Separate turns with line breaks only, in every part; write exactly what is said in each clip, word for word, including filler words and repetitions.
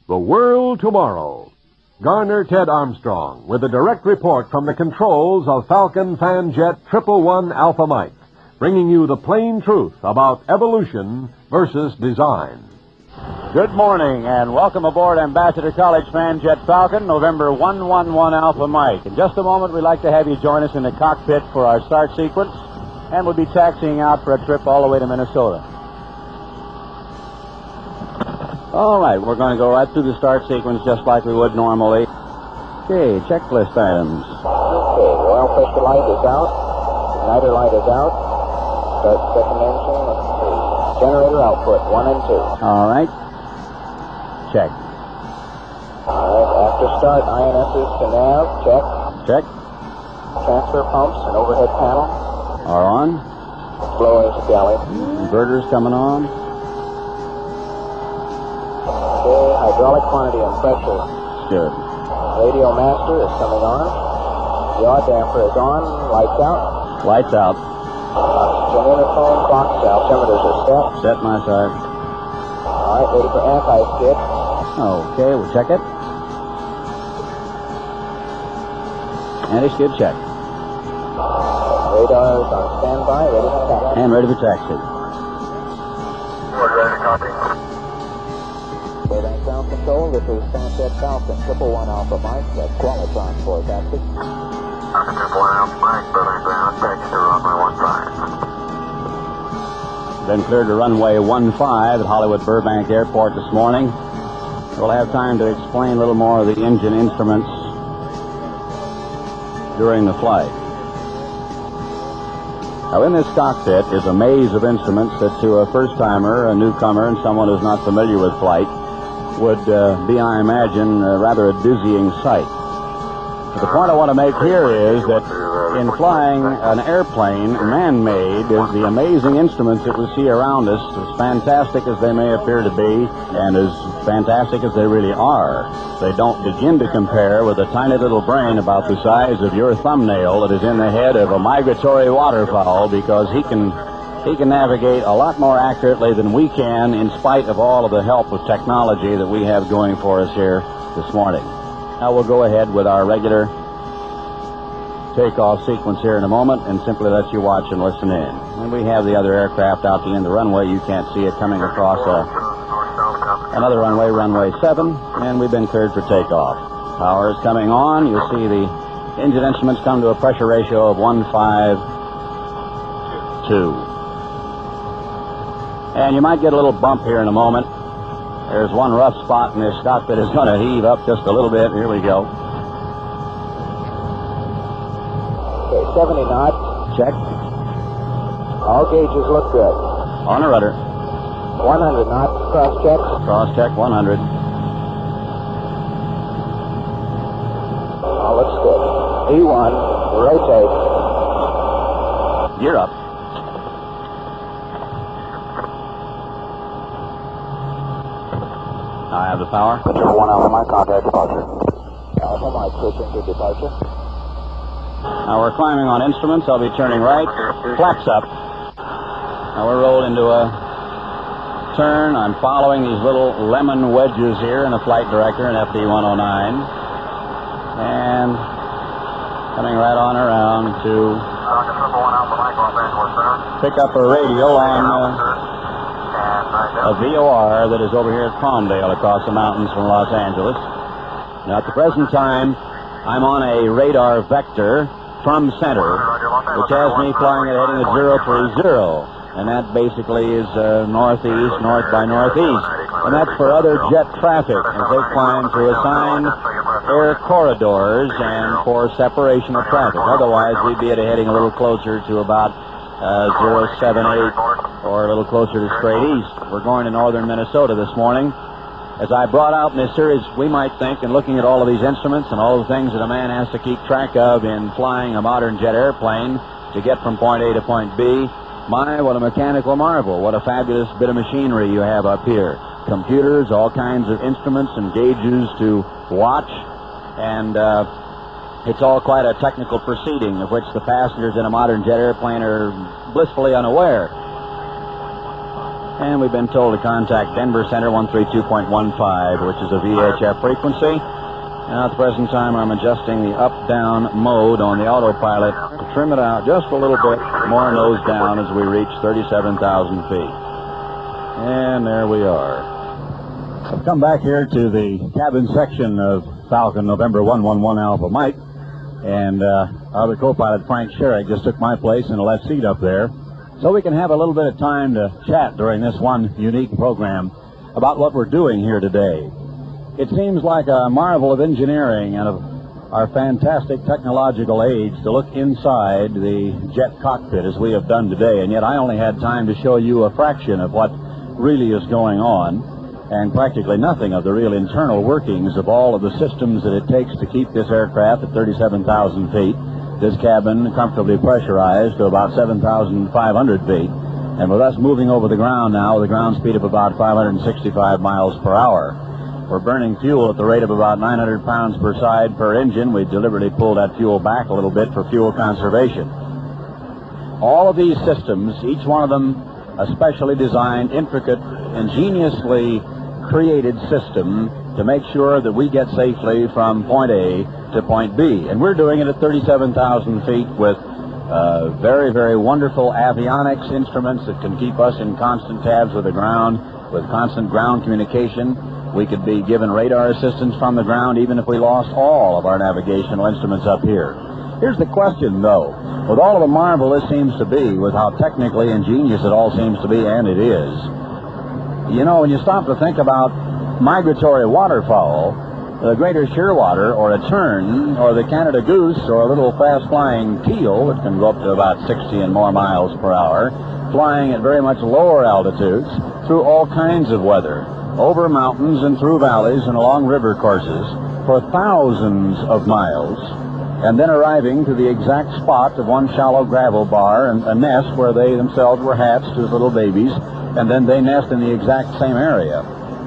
The World Tomorrow. Garner Ted Armstrong with a direct report from the controls of Falcon Fanjet Triple One Alpha Mike, bringing you the plain truth about evolution versus design.
Good morning and welcome aboard Ambassador College Fanjet Falcon, November one one one Alpha Mike. In just a moment, we'd like to have you join us in the cockpit for our start sequence, and we'll be taxiing out for a trip all the way to Minnesota. All right, we're going to go right through the start sequence just like we would normally. Okay, checklist items.
Okay, the oil pressure light is out. Igniter light is out. Start second engine. Let's see. Generator output, one and two.
All right. Check.
All right, after start, I N Ss to nav. Check.
Check.
Transfer pumps and overhead panel.
Are on.
Blowing galley.
Inverters coming on.
Okay, hydraulic quantity and pressure.
Good.
Radio master is coming on. Yaw damper is on. Lights out.
Lights out.
Oxygen interphone, clocks, altimeters are set.
Set my side.
All right, ready for anti-skid.
Okay, we'll check it. Anti-skid check.
Radar is on standby, ready for taxi.
And ready for taxi.
We're ready to copy.
Burbank Ground Control, this is Fanjet Falcon, Triple One Alpha Mike, that's Qualitron for taxi.
Falcon Triple One Alpha Mike, Burbank Ground, taxi to runway one five.
Been cleared to runway one five at Hollywood Burbank Airport this morning. We'll have time to explain a little more of the engine instruments during the flight. Now, in this cockpit is a maze of instruments that to a first-timer, a newcomer, and someone who's not familiar with flight would uh, be, I imagine, uh, rather a dizzying sight. But the point I want to make here is that in flying an airplane, man-made, is the amazing instruments that we see around us, as fantastic as they may appear to be, and as fantastic as they really are, they don't begin to compare with a tiny little brain about the size of your thumbnail that is in the head of a migratory waterfowl, because he can he can navigate a lot more accurately than we can, in spite of all of the help of technology that we have going for us here this morning. Now we'll go ahead with our regular takeoff sequence here in a moment and simply let you watch and listen in. And we have the other aircraft out the end of the runway. You can't see it coming across a, another runway, runway seven, and we've been cleared for takeoff. Power is coming on. You'll see the engine instruments come to a pressure ratio of one five two. And you might get a little bump here in a moment. There's one rough spot in this cockpit that's going to heave up just a little bit. Here we go.
Okay, seventy knots.
Check.
All gauges look good.
On the rudder.
one hundred knots, cross check.
Cross check, one hundred.
All looks good. E one, rotate.
Gear up. I have the power.
Triple One Alpha Mike, contact departure. Alpha Mike, switching to departure.
Now we're climbing on instruments. I'll be turning right. Flaps up. Now we're rolled into a turn. I'm following these little lemon wedges here in the flight director in F D one oh nine. And coming right on around to pick up a radio on uh, a V O R that is over here at Palmdale across the mountains from Los Angeles. Now at the present time, I'm on a radar vector from center, which has me flying at heading at zero three zero, and that basically is uh, northeast, north by northeast, and that's for other jet traffic as they climb through assigned air corridors and for separation of traffic. Otherwise, we'd be at a heading a little closer to about uh, zero seven eight or a little closer to straight east. We're going to northern Minnesota this morning. As I brought out in this series, we might think, in looking at all of these instruments and all the things that a man has to keep track of in flying a modern jet airplane to get from point A to point B, my, what a mechanical marvel. What a fabulous bit of machinery you have up here. Computers, all kinds of instruments and gauges to watch, and uh, it's all quite a technical proceeding of which the passengers in a modern jet airplane are blissfully unaware. And we've been told to contact Denver Center one three two point one five, which is a V H F frequency. Now, at the present time, I'm adjusting the up-down mode on the autopilot to trim it out just a little bit more nose down as we reach thirty-seven thousand feet. And there we are. I've come back here to the cabin section of Falcon November one one one Alpha Mike, and uh, our other co-pilot, Frank Sherrick, just took my place in the left seat up there, so we can have a little bit of time to chat during this one unique program about what we're doing here today. It seems like a marvel of engineering and of our fantastic technological age to look inside the jet cockpit as we have done today, and yet I only had time to show you a fraction of what really is going on, and practically nothing of the real internal workings of all of the systems that it takes to keep this aircraft at thirty-seven thousand feet. This cabin comfortably pressurized to about seven thousand five hundred feet. And with us moving over the ground now with a ground speed of about five hundred sixty-five miles per hour, we're burning fuel at the rate of about nine hundred pounds per side per engine. We deliberately pulled that fuel back a little bit for fuel conservation. All of these systems, each one of them a specially designed, intricate, ingeniously created system to make sure that we get safely from point A to point B. And we're doing it at thirty-seven thousand feet with uh, very, very wonderful avionics instruments that can keep us in constant tabs with the ground, with constant ground communication. We could be given radar assistance from the ground even if we lost all of our navigational instruments up here. Here's the question, though. With all of the marvel this seems to be, with how technically ingenious it all seems to be, and it is, you know, when you stop to think about migratory waterfowl, the greater shearwater, or a tern, or the Canada goose, or a little fast-flying teal that can go up to about sixty and more miles per hour, flying at very much lower altitudes through all kinds of weather, over mountains and through valleys and along river courses for thousands of miles, and then arriving to the exact spot of one shallow gravel bar and a nest where they themselves were hatched as little babies, and then they nest in the exact same area.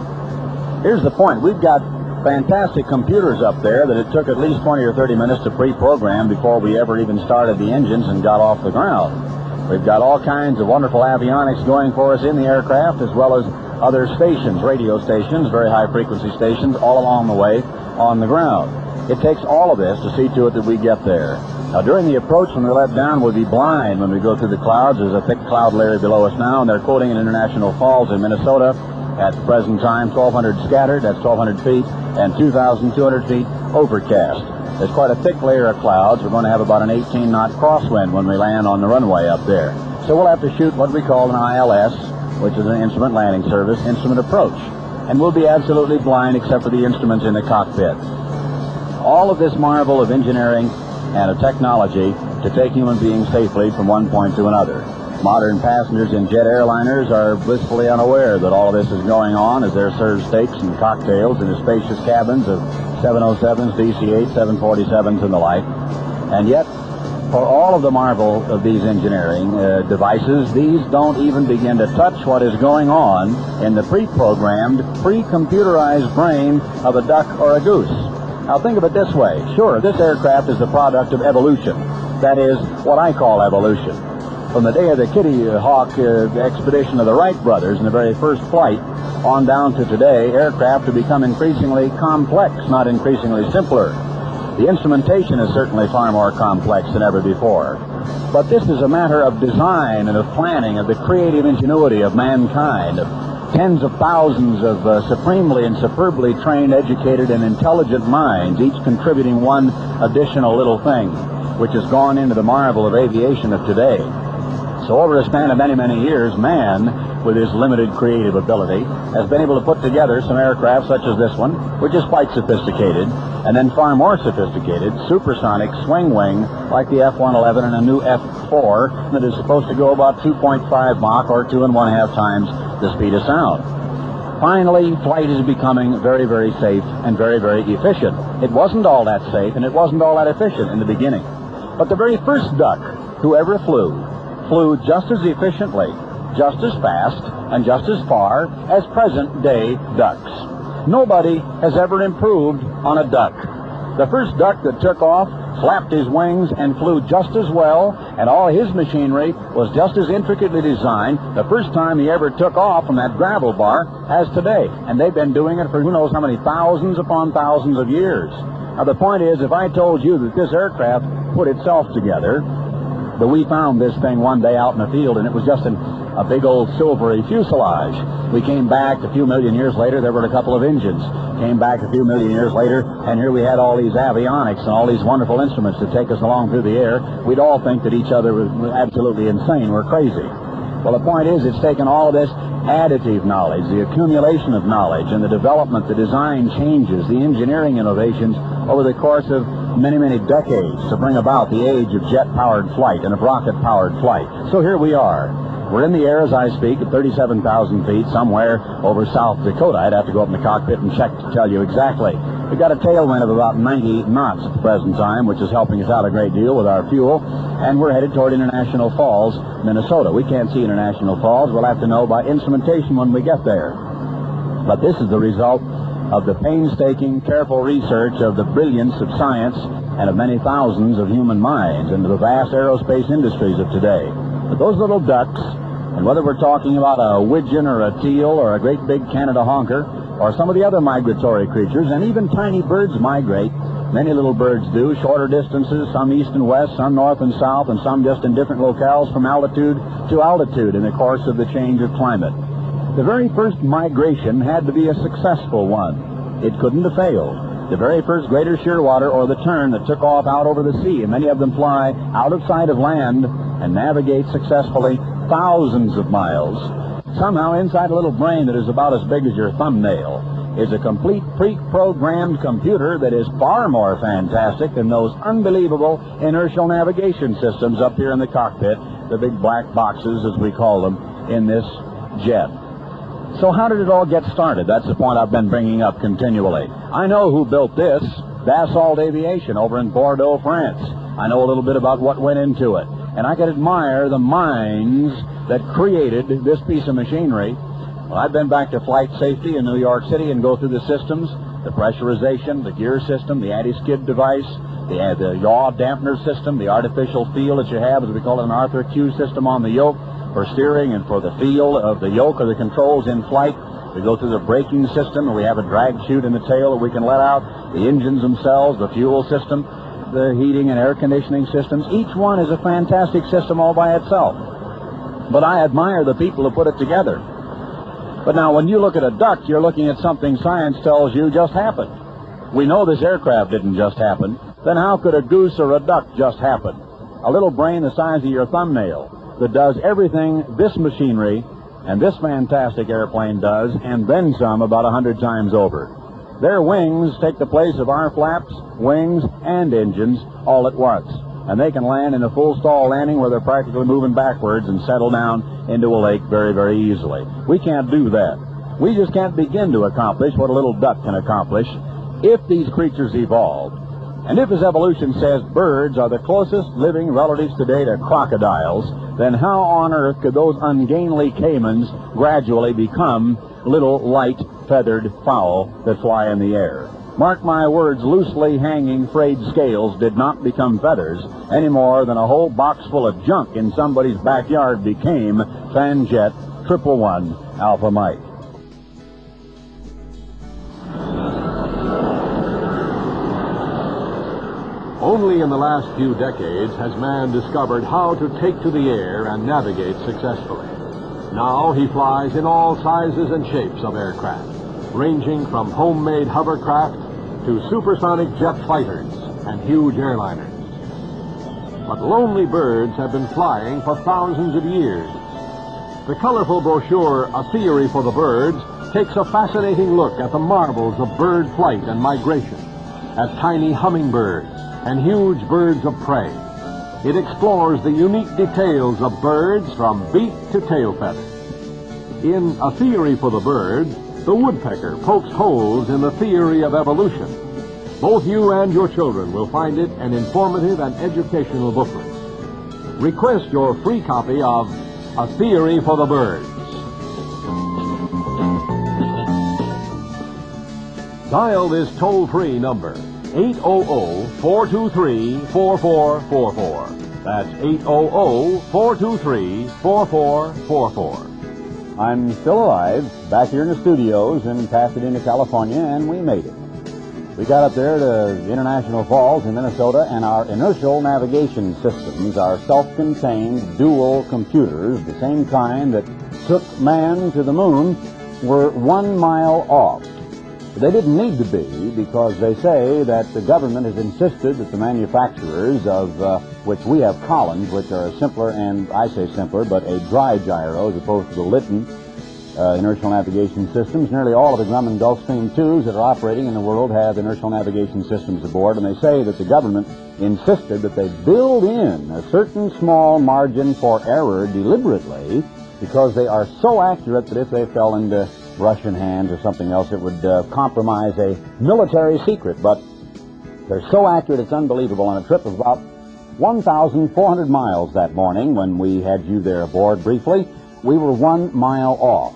Here's the point. We've got fantastic computers up there that it took at least twenty or thirty minutes to pre-program before we ever even started the engines and got off the ground. We've got all kinds of wonderful avionics going for us in the aircraft, as well as other stations, radio stations, very high-frequency stations, all along the way on the ground. It takes all of this to see to it that we get there. Now, during the approach, when we let down, we'll be blind when we go through the clouds. There's a thick cloud layer below us now, and they're quoting in International Falls in Minnesota. At the present time, twelve hundred scattered, that's twelve hundred feet, and two thousand two hundred feet overcast. There's quite a thick layer of clouds. We're going to have about an eighteen knot crosswind when we land on the runway up there. So we'll have to shoot what we call an I L S, which is an Instrument Landing Service, instrument approach. And we'll be absolutely blind except for the instruments in the cockpit. All of this marvel of engineering and of technology to take human beings safely from one point to another. Modern passengers in jet airliners are blissfully unaware that all of this is going on as they're served steaks and cocktails in the spacious cabins of seven oh sevens, D C eight, seven forty-sevens, and the like. And yet, for all of the marvel of these engineering uh, devices, these don't even begin to touch what is going on in the pre-programmed, pre-computerized brain of a duck or a goose. Now, think of it this way. Sure, this aircraft is the product of evolution. That is what I call evolution. From the day of the Kitty Hawk uh, expedition of the Wright brothers in the very first flight on down to today, aircraft have become increasingly complex, not increasingly simpler. The instrumentation is certainly far more complex than ever before. But this is a matter of design and of planning, of the creative ingenuity of mankind, of tens of thousands of uh, supremely and superbly trained, educated, and intelligent minds, each contributing one additional little thing, which has gone into the marvel of aviation of today. So over a span of many, many years, man, with his limited creative ability, has been able to put together some aircraft such as this one, which is quite sophisticated, and then far more sophisticated, supersonic swing wing, like the F one eleven and a new F four, that is supposed to go about two point five Mach, or two and one half times the speed of sound. Finally, flight is becoming very, very safe and very, very efficient. It wasn't all that safe, and it wasn't all that efficient in the beginning. But the very first duck who ever flew, flew just as efficiently, just as fast, and just as far as present-day ducks. Nobody has ever improved on a duck. The first duck that took off flapped his wings, and flew just as well, and all his machinery was just as intricately designed the first time he ever took off from that gravel bar as today. And they've been doing it for who knows how many thousands upon thousands of years. Now, the point is, if I told you that this aircraft put itself together, that we found this thing one day out in the field, and it was just an, a big old silvery fuselage. We came back a few million years later, there were a couple of engines. Came back a few million years later, and here we had all these avionics and all these wonderful instruments to take us along through the air. We'd all think that each other was absolutely insane. We're crazy. Well, the point is, it's taken all of this additive knowledge, the accumulation of knowledge, and the development, the design changes, the engineering innovations over the course of many, many decades to bring about the age of jet-powered flight and of rocket-powered flight. So here we are. We're in the air as I speak at thirty-seven thousand feet somewhere over South Dakota. I'd have to go up in the cockpit and check to tell you exactly. We've got a tailwind of about ninety knots at the present time, which is helping us out a great deal with our fuel, and we're headed toward International Falls, Minnesota. We can't see International Falls. We'll have to know by instrumentation when we get there. But this is the result of the painstaking, careful research of the brilliance of science and of many thousands of human minds and the vast aerospace industries of today. But those little ducks, and whether we're talking about a widgeon or a teal or a great big Canada honker or some of the other migratory creatures, and even tiny birds migrate. Many little birds do, shorter distances, some east and west, some north and south, and some just in different locales from altitude to altitude in the course of the change of climate. The very first migration had to be a successful one. It couldn't have failed. The very first Greater Shearwater or the Tern that took off out over the sea, and many of them fly out of sight of land and navigate successfully thousands of miles. Somehow inside a little brain that is about as big as your thumbnail is a complete pre-programmed computer that is far more fantastic than those unbelievable inertial navigation systems up here in the cockpit, the big black boxes as we call them in this jet. So how did it all get started? That's the point I've been bringing up continually. I know who built this, Dassault Aviation over in Bordeaux, France. I know a little bit about what went into it. And I can admire the minds that created this piece of machinery. Well, I've been back to flight safety in New York City and go through the systems, the pressurization, the gear system, the anti-skid device, the, uh, the yaw dampener system, the artificial feel that you have, as we call it, an Arthur Q system on the yoke for steering and for the feel of the yoke or the controls in flight. We go through the braking system, and we have a drag chute in the tail that we can let out, the engines themselves, the fuel system, the heating and air conditioning systems. Each one is a fantastic system all by itself. But I admire the people who put it together. But now when you look at a duck, you're looking at something science tells you just happened. We know this aircraft didn't just happen. Then how could a goose or a duck just happen? A little brain the size of your thumbnail that does everything this machinery and this fantastic airplane does, and then some about a hundred times over. Their wings take the place of our flaps, wings, and engines all at once. And they can land in a full stall landing where they're practically moving backwards and settle down into a lake very, very easily. We can't do that. We just can't begin to accomplish what a little duck can accomplish if these creatures evolved. And if, as evolution says, birds are the closest living relatives today to crocodiles, then how on earth could those ungainly caimans gradually become little light feathered fowl that fly in the air? Mark my words, loosely hanging frayed scales did not become feathers any more than a whole box full of junk in somebody's backyard became Fanjet Triple One Alpha Mike.
Only in the last few decades has man discovered how to take to the air and navigate successfully. Now he flies in all sizes and shapes of aircraft, ranging from homemade hovercraft to supersonic jet fighters and huge airliners. But lonely birds have been flying for thousands of years. The colorful brochure, A Theory for the Birds, takes a fascinating look at the marvels of bird flight and migration, at tiny hummingbirds and huge birds of prey. It explores the unique details of birds from beak to tail feather. In A Theory for the Birds, the woodpecker pokes holes in the theory of evolution. Both you and your children will find it an informative and educational booklet. Request your free copy of A Theory for the Birds. Dial this toll-free number, eight hundred, four two three, four four four four. That's eight hundred, four two three, four four four four.
I'm still alive, back here in the studios in Pasadena, California, and we made it. We got up there to International Falls in Minnesota, and our inertial navigation systems, our self-contained dual computers, the same kind that took man to the moon, were one mile off. They didn't need to be, because they say that the government has insisted that the manufacturers of, uh, which we have Collins, which are simpler, and I say simpler, but a dry gyro as opposed to the Litton uh, inertial navigation systems. Nearly all of the Grumman Gulfstream twos that are operating in the world have inertial navigation systems aboard, and they say that the government insisted that they build in a certain small margin for error deliberately, because they are so accurate that if they fell into Russian hands or something else, it would uh, compromise a military secret. But they're so accurate, it's unbelievable. On a trip of about one thousand four hundred miles that morning, when we had you there aboard briefly, we were one mile off.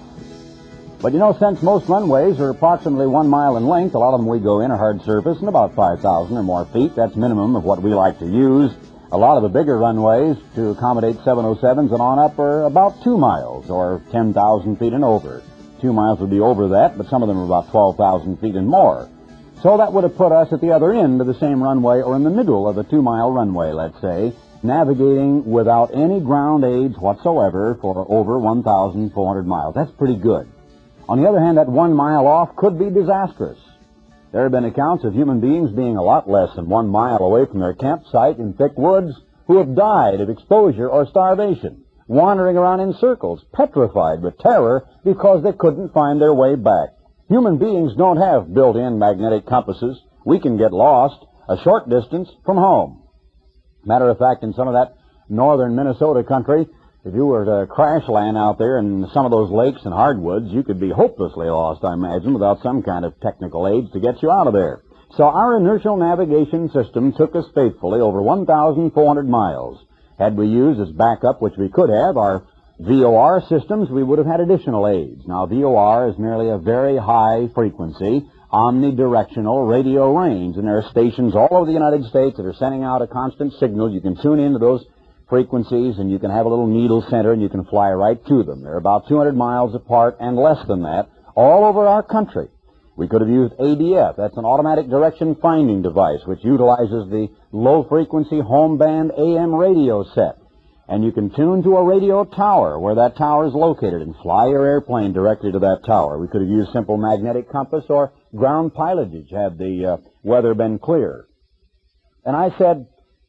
But you know, since most runways are approximately one mile in length, a lot of them we go in are hard surface and about five thousand or more feet. That's minimum of what we like to use. A lot of the bigger runways to accommodate seven oh sevens and on up are about two miles or ten thousand feet and over. Two miles would be over that, but some of them are about twelve thousand feet and more. So that would have put us at the other end of the same runway, or in the middle of a two-mile runway, let's say, navigating without any ground aids whatsoever for over one thousand four hundred miles. That's pretty good. On the other hand, that one mile off could be disastrous. There have been accounts of human beings being a lot less than one mile away from their campsite in thick woods who have died of exposure or starvation, wandering around in circles, petrified with terror because they couldn't find their way back. Human beings don't have built-in magnetic compasses. We can get lost a short distance from home. Matter of fact, in some of that northern Minnesota country, if you were to crash land out there in some of those lakes and hardwoods, you could be hopelessly lost, I imagine, without some kind of technical aids to get you out of there. So our inertial navigation system took us faithfully over one thousand four hundred miles. Had we used as backup, which we could have, our V O R systems, we would have had additional aids. Now, V O R is merely a very high-frequency, omnidirectional radio range, and there are stations all over the United States that are sending out a constant signal. You can tune into those frequencies, and you can have a little needle center, and you can fly right to them. They're about two hundred miles apart and less than that all over our country. We could have used A D F. That's an automatic direction finding device, which utilizes the low-frequency home band A M radio set. And you can tune to a radio tower where that tower is located and fly your airplane directly to that tower. We could have used simple magnetic compass or ground pilotage had the uh, weather been clear. And I said,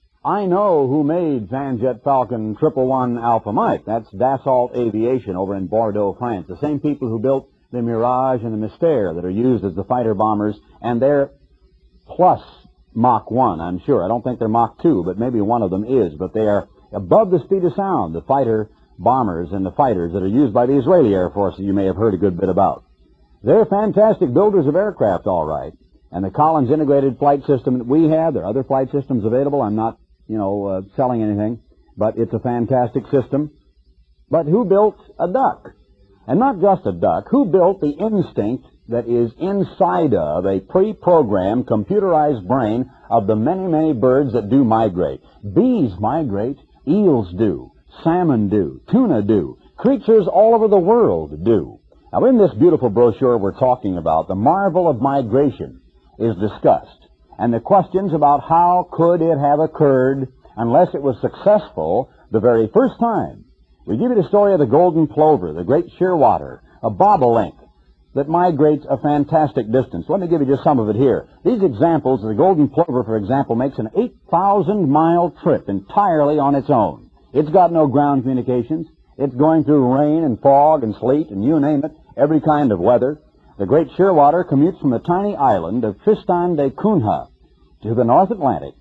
I know who made Vanjet Falcon Triple One Alpha Mike. That's Dassault Aviation over in Bordeaux, France. The same people who built the Mirage and the Mystère that are used as the fighter bombers, and they're plus Mach one, I'm sure. I don't think they're Mach two, but maybe one of them is. But they are above the speed of sound, the fighter bombers and the fighters that are used by the Israeli Air Force that you may have heard a good bit about. They're fantastic builders of aircraft, all right. And the Collins integrated flight system that we have, there are other flight systems available. I'm not, you know, uh, selling anything, but it's a fantastic system. But who built a duck? And not just a duck. Who built the instinct that is inside of a pre-programmed, computerized brain of the many, many birds that do migrate? Bees migrate. Eels do. Salmon do. Tuna do. Creatures all over the world do. Now, in this beautiful brochure we're talking about, the marvel of migration is discussed. And the questions about how could it have occurred unless it was successful the very first time. We give you the story of the golden plover, the great shearwater, a bobolink that migrates a fantastic distance. Let me give you just some of it here. These examples, the golden plover, for example, makes an eight thousand mile trip entirely on its own. It's got no ground communications. It's going through rain and fog and sleet and you name it, every kind of weather. The great shearwater commutes from the tiny island of Tristan da Cunha to the North Atlantic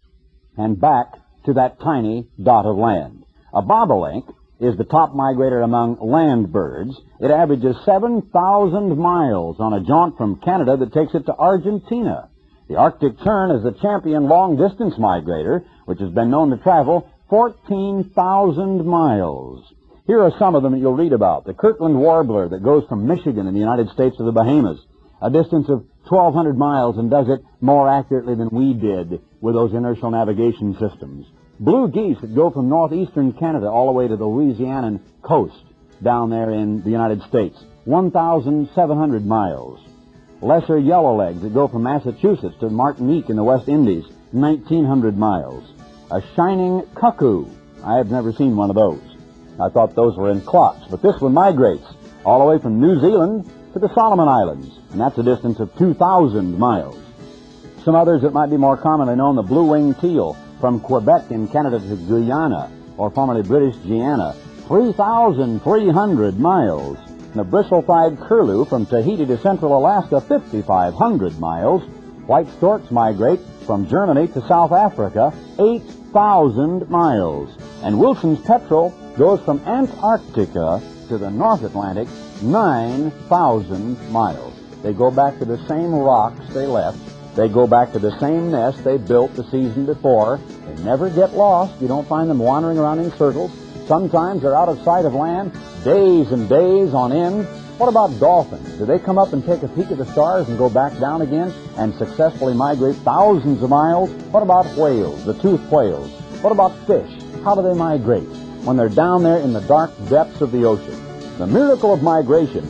and back to that tiny dot of land. A bobolink is the top migrator among land birds. It averages seven thousand miles on a jaunt from Canada that takes it to Argentina. The Arctic tern is the champion long-distance migrator, which has been known to travel fourteen thousand miles. Here are some of them that you'll read about. The Kirtland warbler that goes from Michigan in the United States to the Bahamas, a distance of twelve hundred miles and does it more accurately than we did with those inertial navigation systems. Blue geese that go from northeastern Canada all the way to the Louisianan coast down there in the United States, one thousand seven hundred miles. Lesser yellowlegs that go from Massachusetts to Martinique in the West Indies, nineteen hundred miles. A shining cuckoo. I have never seen one of those. I thought those were in clocks, but this one migrates all the way from New Zealand to the Solomon Islands, and that's a distance of two thousand miles. Some others that might be more commonly known, the blue-winged teal from Quebec in Canada to Guyana, or formerly British Guiana, three thousand three hundred miles. And the bristle-thighed curlew from Tahiti to central Alaska, five thousand five hundred miles. White storks migrate from Germany to South Africa, eight thousand miles. And Wilson's petrel goes from Antarctica to the North Atlantic, nine thousand miles. They go back to the same rocks they left. They go back to the same nest they built the season before. They never get lost. You don't find them wandering around in circles. Sometimes they're out of sight of land, days and days on end. What about dolphins? Do they come up and take a peek at the stars and go back down again and successfully migrate thousands of miles? What about whales, the toothed whales? What about fish? How do they migrate when they're down there in the dark depths of the ocean? The miracle of migration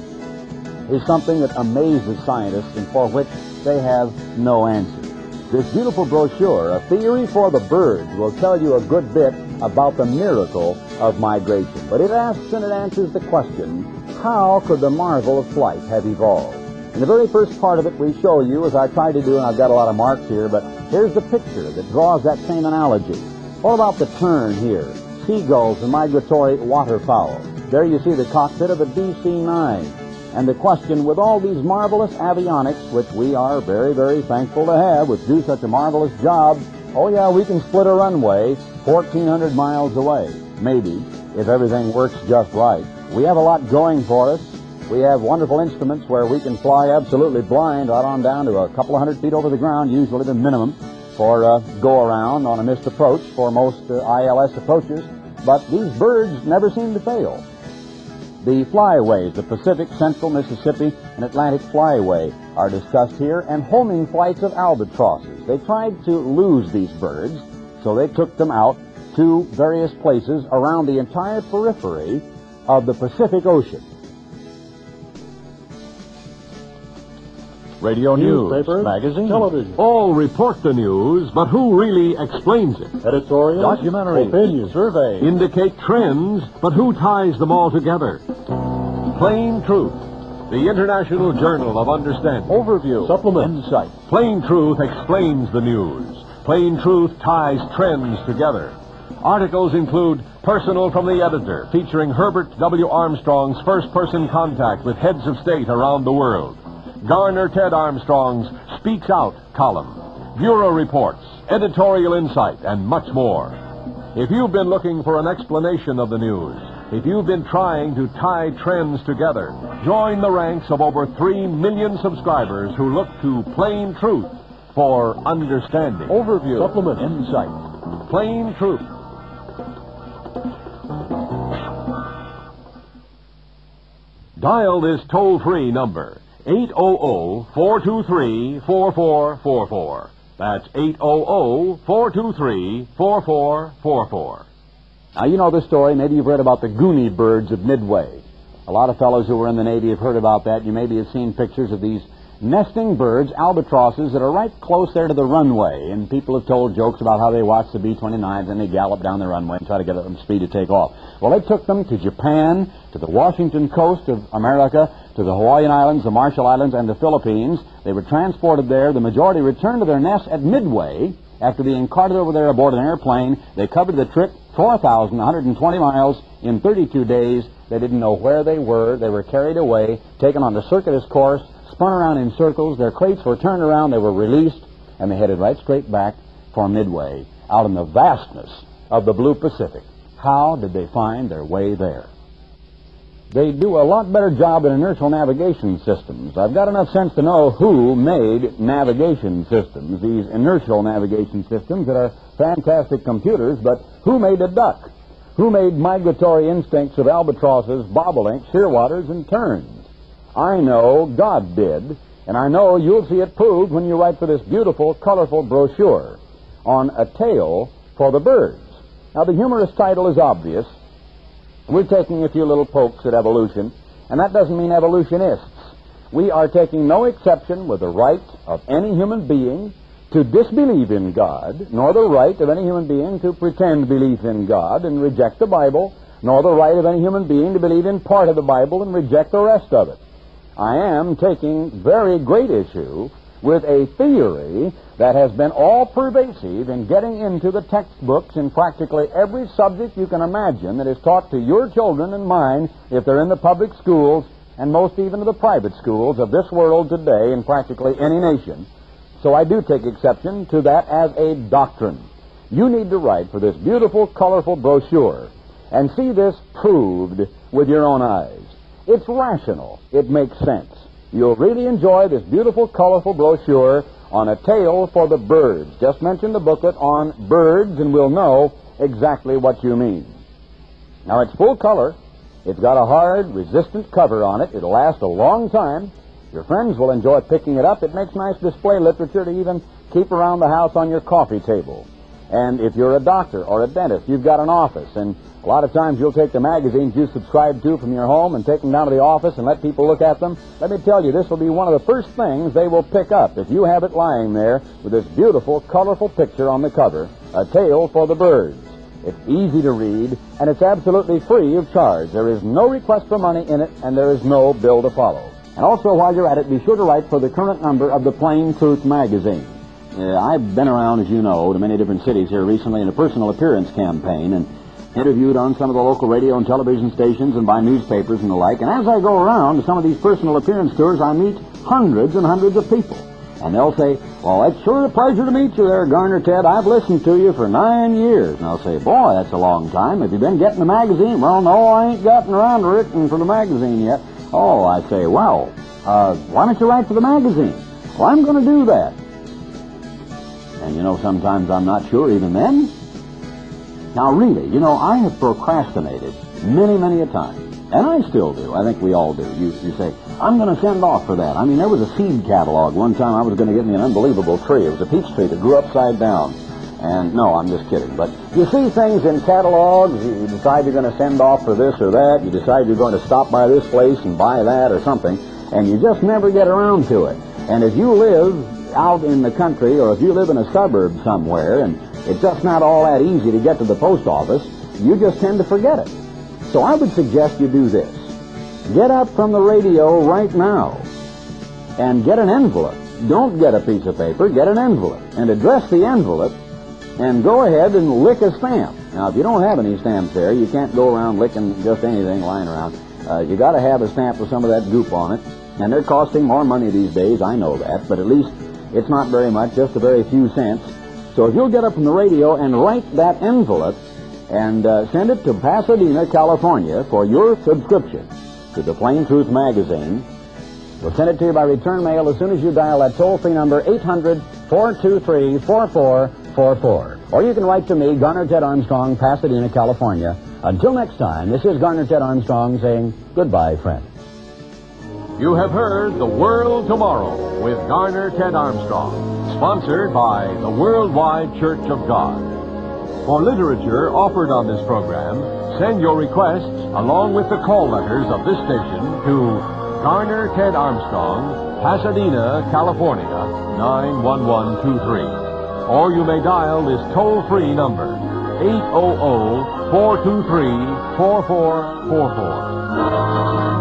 is something that amazes scientists and for which they have no answer. This beautiful brochure, A Theory for the Birds, will tell you a good bit about the miracle of migration. But it asks and it answers the question, how could the marvel of flight have evolved? In the very first part of it, we show you, as I try to do, and I've got a lot of marks here, but here's the picture that draws that same analogy. What about the tern here? Seagulls and migratory waterfowl. There you see the cockpit of a D C nine. And the question, with all these marvelous avionics, which we are very, very thankful to have, which do such a marvelous job, oh yeah, we can split a runway fourteen hundred miles away. Maybe, if everything works just right. We have a lot going for us. We have wonderful instruments where we can fly absolutely blind right on down to a couple of hundred feet over the ground, usually the minimum for uh, go-around on a missed approach for most uh, I L S approaches. But these birds never seem to fail. The flyways, the Pacific, Central, Mississippi, and Atlantic Flyway are discussed here, and homing flights of albatrosses. They tried to lose these birds, so they took them out to various places around the entire periphery of the Pacific Ocean.
Radio news,
Newspapers,
magazine,
television.
All report the news, but who really explains it?
Editorial,
Documentary,
opinion, survey.
Indicate trends, but who ties them all together? Plain Truth, the International Journal of Understanding.
Overview, supplement,
Insight. Plain Truth explains the news. Plain Truth ties trends together. Articles include Personal from the Editor, featuring Herbert W. Armstrong's first-person contact with heads of state around the world. Garner Ted Armstrong's Speaks Out column, Bureau Reports, Editorial Insight, and much more. If you've been looking for an explanation of the news, if you've been trying to tie trends together, join the ranks of over three million subscribers who look to Plain Truth for understanding.
Overview,
Supplement, Insight. Plain Truth. Dial this toll-free number, eight hundred, four two three, four four four four. That's eight hundred, four two three, four four four four.
Now, you know this story. Maybe you've read about the Goonie birds of Midway. A lot of fellows who were in the Navy have heard about that. You maybe have seen pictures of these nesting birds, albatrosses, that are right close there to the runway. And people have told jokes about how they watch the B twenty-nines and they gallop down the runway and try to get them speed to take off. Well, they took them to Japan, to the Washington coast of America, to the Hawaiian Islands, the Marshall Islands, and the Philippines. They were transported there. The majority returned to their nests at Midway after being carted over there aboard an airplane. They covered the trip, four thousand one hundred twenty miles, in thirty-two days. They didn't know where they were. They were carried away, taken on the circuitous course, spun around in circles. Their crates were turned around. They were released, and they headed right straight back for Midway, out in the vastness of the blue Pacific. How did they find their way there? They do a lot better job in inertial navigation systems. I've got enough sense to know who made navigation systems, these inertial navigation systems that are fantastic computers, but who made a duck? Who made migratory instincts of albatrosses, bobolinks, shearwaters, and terns? I know God did, And I know you'll see it proved when you write for this beautiful, colorful brochure on A Tale for the Birds. Now, the humorous title is obvious. We're taking a few little pokes at evolution, and that doesn't mean evolutionists. We are taking no exception with the right of any human being to disbelieve in God, nor the right of any human being to pretend belief in God and reject the Bible, nor the right of any human being to believe in part of the Bible and reject the rest of it. I am taking very great issue with a theory that has been all-pervasive in getting into the textbooks in practically every subject you can imagine that is taught to your children and mine if they're in the public schools and most even of the private schools of this world today in practically any nation. So I do take exception to that as a doctrine. You need to write for this beautiful, colorful brochure and see this proved with your own eyes. It's rational. It makes sense. You'll really enjoy this beautiful, colorful brochure on A Tale for the Birds. Just mention the booklet on birds and we'll know exactly what you mean. Now, it's full color. It's got a hard, resistant cover on it. It'll last a long time. Your friends will enjoy picking it up. It makes nice display literature to even keep around the house on your coffee table. And if you're a doctor or a dentist, you've got an office, and a lot of times you'll take the magazines you subscribe to from your home and take them down to the office and let people look at them. Let me tell you, this will be one of the first things they will pick up if you have it lying there with this beautiful, colorful picture on the cover, A Tale for the Birds. It's easy to read, and it's absolutely free of charge. There is no request for money in it, and there is no bill to follow. And also, while you're at it, be sure to write for the current number of the Plain Truth magazine. Uh, I've been around, as you know, to many different cities here recently in a personal appearance campaign and interviewed on some of the local radio and television stations and by newspapers and the like. And as I go around to some of these personal appearance tours, I meet hundreds and hundreds of people. And they'll say, well, it's sure a pleasure to meet you there, Garner Ted. I've listened to you for nine years. And I'll say, boy, that's a long time. Have you been getting the magazine? Well, no, I ain't gotten around to written for the magazine yet. Oh, I say, well, uh, why don't you write for the magazine? Well, I'm going to do that. And, you know, sometimes I'm not sure even then. Now, really, you know, I have procrastinated many, many a time. And I still do. I think we all do. You, you say, I'm going to send off for that. I mean, there was a seed catalog. One time I was going to get me an unbelievable tree. It was a peach tree that grew upside down. And, no, I'm just kidding. But you see things in catalogs. You decide you're going to send off for this or that. You decide you're going to stop by this place and buy that or something. And you just never get around to it. And if you live out in the country or if you live in a suburb somewhere and it's just not all that easy to get to the post office, you just tend to forget it. So I would suggest you do this. Get up from the radio right now and get an envelope. Don't get a piece of paper, get an envelope. And address the envelope and go ahead and lick a stamp. Now, if you don't have any stamps there, you can't go around licking just anything lying around. Uh, you got to have a stamp with some of that goop on it. And they're costing more money these days, I know that, but at least it's not very much, just a very few cents. So if you'll get up from the radio and write that envelope and uh, send it to Pasadena, California for your subscription to the Plain Truth magazine, we'll send it to you by return mail as soon as you dial that toll-free number eight hundred, four two three, four four four four. Or you can write to me, Garner Ted Armstrong, Pasadena, California. Until next time, this is Garner Ted Armstrong saying goodbye, friend.
You have heard The World Tomorrow with Garner Ted Armstrong, sponsored by the Worldwide Church of God. For literature offered on this program, send your requests along with the call letters of this station to Garner Ted Armstrong, Pasadena, California, nine one one two three. Or you may dial this toll-free number, eight hundred, four two three, four four four four.